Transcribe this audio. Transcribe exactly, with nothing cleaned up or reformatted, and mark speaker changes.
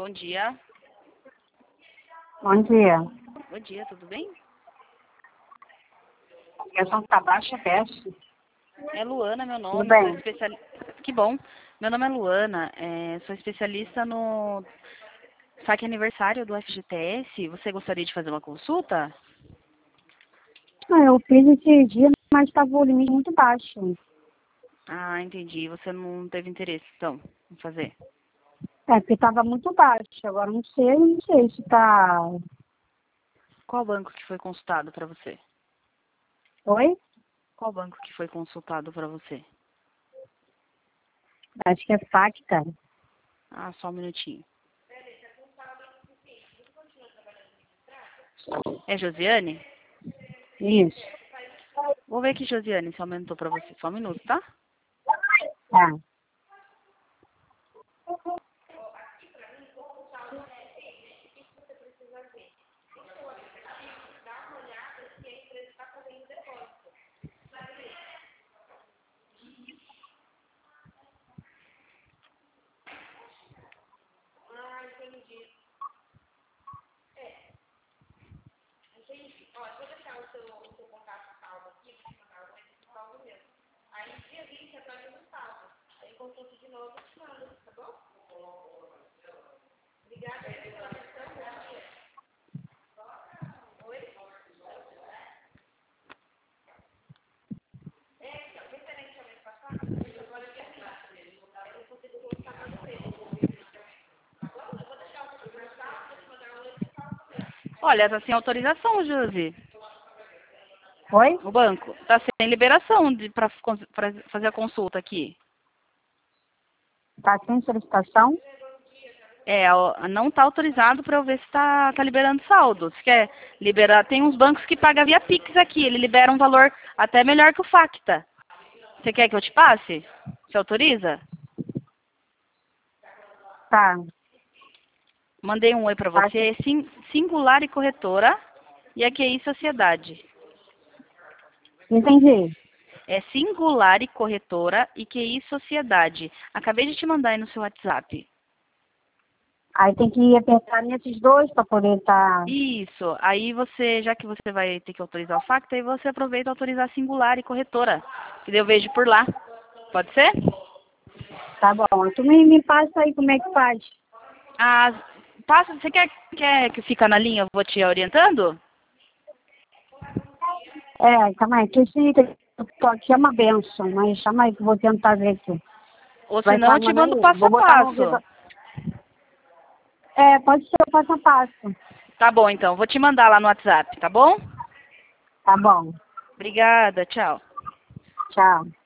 Speaker 1: Bom dia.
Speaker 2: Bom dia.
Speaker 1: Bom dia, tudo bem?
Speaker 2: A ligação está baixa, peço.
Speaker 1: É Luana, meu nome.
Speaker 2: Tudo bem.
Speaker 1: Sou especial... Que bom. Meu nome é Luana. É... Sou especialista no saque aniversário do F G T S. Você gostaria de fazer uma consulta?
Speaker 2: Ah, eu fiz esse dia, mas estava o limite muito baixo.
Speaker 1: Ah, entendi. Você não teve interesse, então, em fazer.
Speaker 2: É, porque estava muito baixo. Agora não sei, não sei se está...
Speaker 1: Qual banco que foi consultado para você?
Speaker 2: Oi?
Speaker 1: Qual banco que foi consultado para você?
Speaker 2: Acho que é Facta.
Speaker 1: Ah, só um minutinho. É Josiane?
Speaker 2: Isso.
Speaker 1: Vou ver aqui, Josiane, se aumentou para você. Só um minuto, tá?
Speaker 2: Tá.
Speaker 1: Olha, tá sem autorização, Josi.
Speaker 2: Oi?
Speaker 1: O banco. Tá sem liberação de, pra, pra fazer a consulta aqui.
Speaker 2: Está sem solicitação?
Speaker 1: É, ó, não tá autorizado para eu ver se tá, tá liberando saldo. Se quer liberar, tem uns bancos que pagam via Pix aqui. Ele libera um valor até melhor que o Facta. Você quer que eu te passe? Você autoriza?
Speaker 2: Tá.
Speaker 1: Mandei um oi para
Speaker 2: Tá.
Speaker 1: você. Sim, Singular e Corretora e a Q I Sociedade.
Speaker 2: Entendi.
Speaker 1: É Singular e Corretora e Q I Sociedade. Acabei de te mandar aí no seu WhatsApp.
Speaker 2: Aí tem que apertar nesses dois para poder estar... Tá...
Speaker 1: Isso. Aí você, já que você vai ter que autorizar o Facta, aí você aproveita e autorizar Singular e Corretora. Que daí eu vejo por lá. Pode ser?
Speaker 2: Tá bom. Tu me, me passa aí como é que faz.
Speaker 1: Ah, passa, você quer, quer que fica na linha? Eu vou te orientando?
Speaker 2: É, calma aí, que esse aqui é uma benção, mas chama aí que eu vou tentar ver aqui.
Speaker 1: Ou
Speaker 2: Vai
Speaker 1: senão
Speaker 2: estar
Speaker 1: eu te
Speaker 2: mandando
Speaker 1: mando
Speaker 2: aí.
Speaker 1: passo
Speaker 2: Vou
Speaker 1: a
Speaker 2: botar no ouvido.
Speaker 1: passo.
Speaker 2: É, pode ser passo a passo.
Speaker 1: Tá bom, então. Vou te mandar lá no WhatsApp, tá bom?
Speaker 2: Tá bom.
Speaker 1: Obrigada, tchau.
Speaker 2: Tchau.